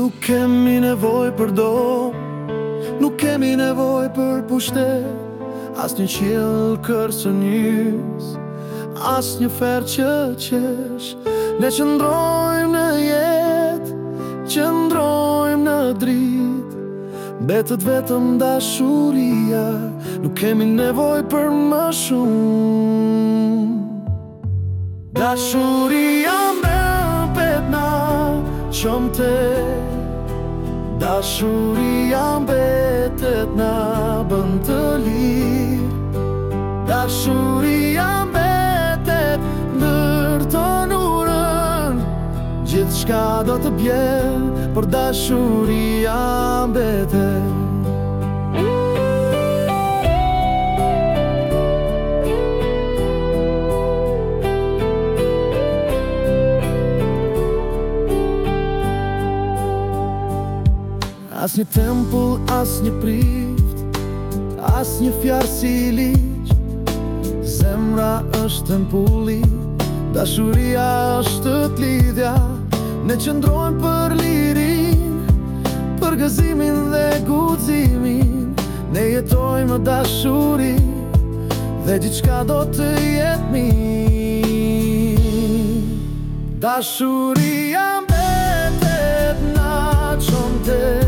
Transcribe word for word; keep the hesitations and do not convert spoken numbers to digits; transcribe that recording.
Nuk kemi nevoj për do, nuk kemi nevoj për pushtet, as një qiell kërcënys, as një fer që qesh. Ne qëndrojmë në jetë, qëndrojmë në dritë, betët vetëm dashuria, nuk kemi nevoj për më shumë. Dashuria me bet na qom te, dashuria mbetet na bën të lirë. Dashuria mbetet ndërton urën, gjithçka do të bjen, por dashuria mbetet. As një tempull, as një prift, as një fjarë si ligj. Zemra është tempulli, dashuria është t'lidhja. Ne qëndrojmë për lirin, për gëzimin dhe guximin. Ne jetojmë në dashuri, dhe gjithçka do të jetë mirë. Dashuria mbetet na qom te,